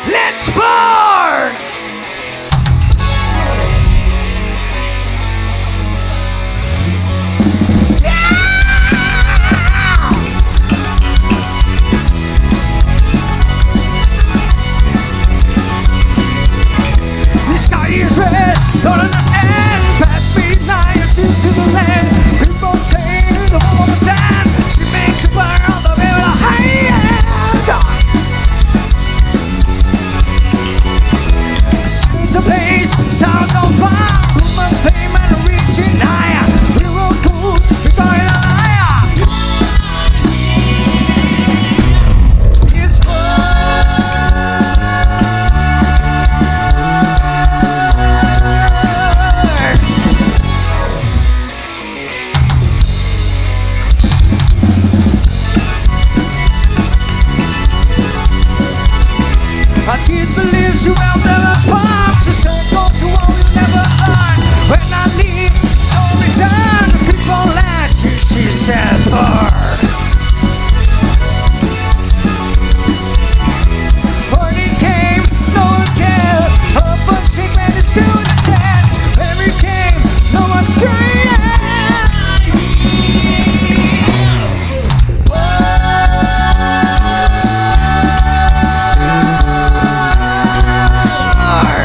Let's burn! The sky is red, don't understand. Past midnight, it's used to the land. People say they won't understand. She makes the world a real high end. She's a place, stars on fire. Human payment reaching higher. We wrote fools, we're going a liar. It's I did believe she will never spark. She said, go to war, you'll never learn. When I leave, so return. People laugh, she said, burn. When it came, no one cared. Her first segment is still the same. When it came, no one's praying. Burn.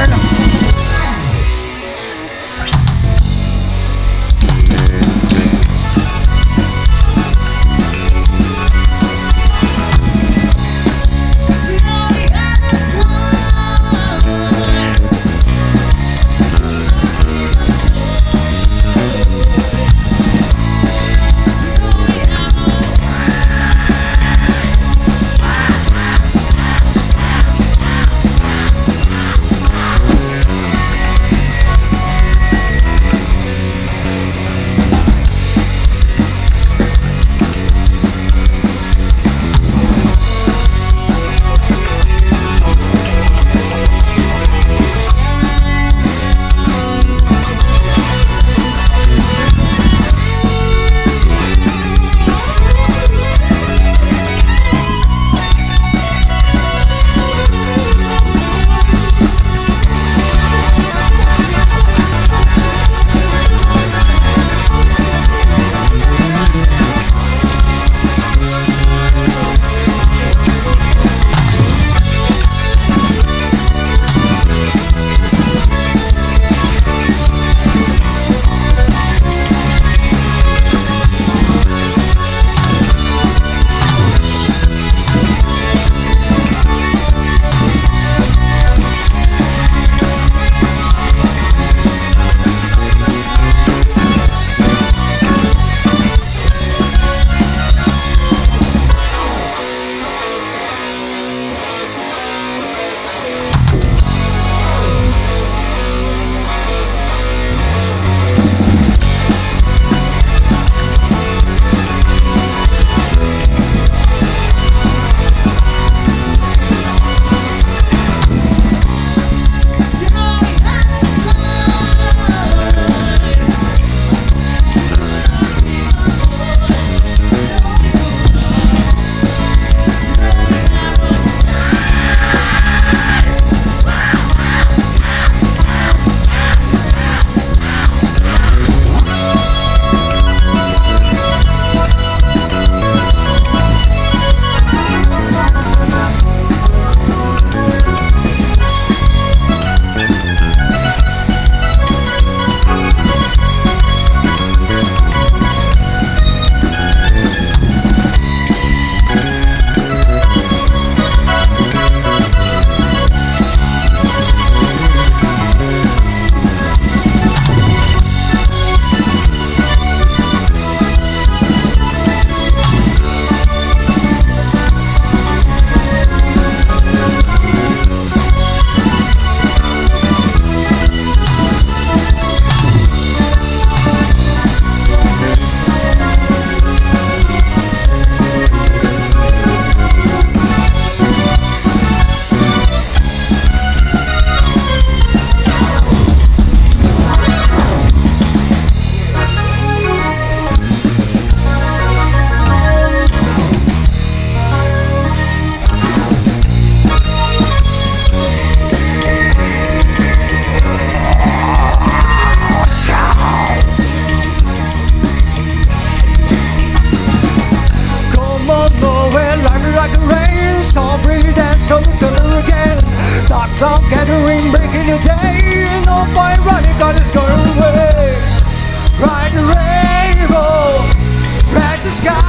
Cloud gathering, breaking the day. No boy running, got his gun away. Ride the rainbow, ride the sky.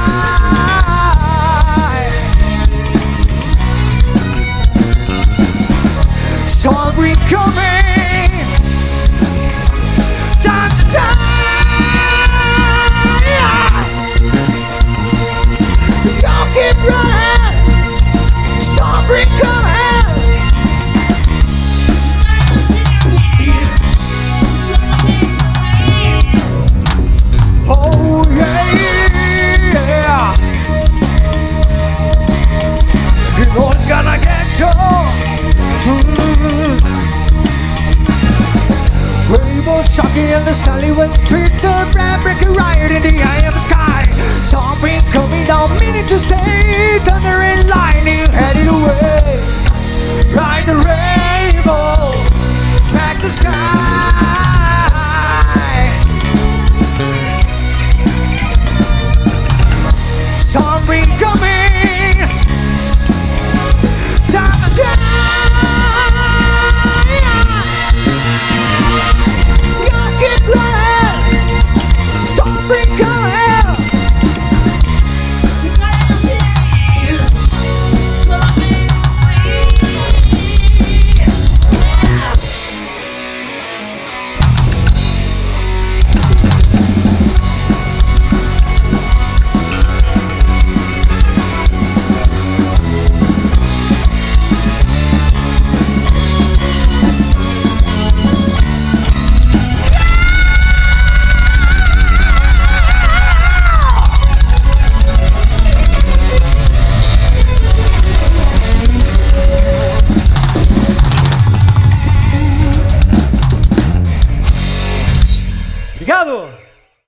Storm wind coming, time to die. Don't keep running, storm wind coming. Oh yeah, you know it's gonna get you. Rainbow shocking and the stanley wind twisted, brand breaking riot in the eye of the sky. Something coming down, meaning to stay. Thunder